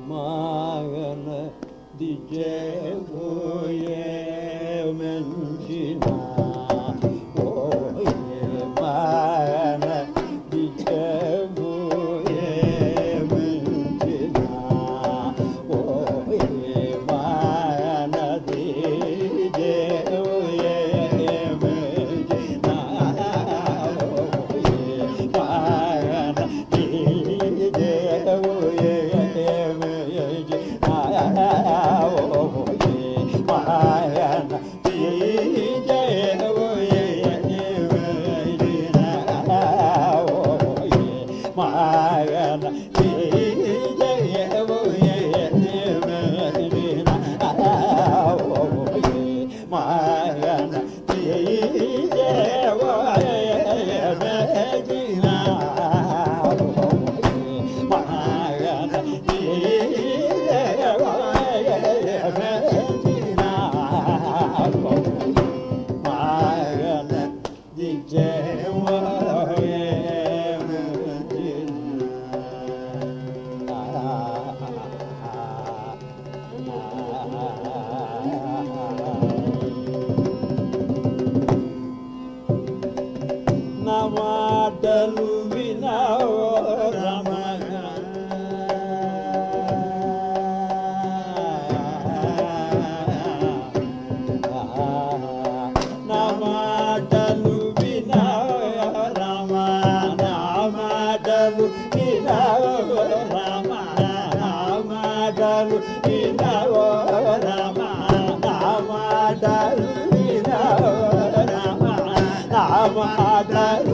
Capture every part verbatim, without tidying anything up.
మాగన దిజేవోయే మంచినా ఓయే మాగన దిజేవోయే మంచినా ఓయే మాగన దిజేవోయే మంచినా ఓయే మాగన దిజేవోయే మాటలు వినావో రమణ నా మాటలు వినావో రమ నా మాటలు వినావో రమ నా మాటలు వినావో రమ నా మాటలు వినావో రమ నా మాటలు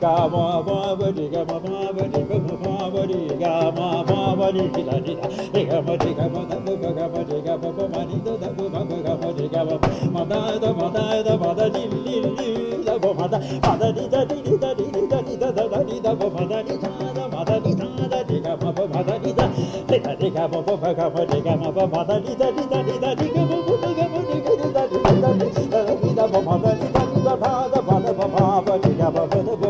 ga ma ma ba di ga ma ma ba di ga ma ma ba di ga ma ma ba di da di da di ga ma di ga ma da ba ga ma di ga ba ba ma di da da ba ba ga ma di ga ma ma da da ma da da ma da di di di da ba ma da ma da di da di di da di di da di da da da di da ba ma da di da da ma da di da da di ga ma ba ma da di da di da di ga ma ba ba ga ma di ga ma ba ma da di da di da di da di ga ma ba ba ga ma di ga di da di da di da di da ba ma da di da di da da ba da ba ba ba di ga ba ba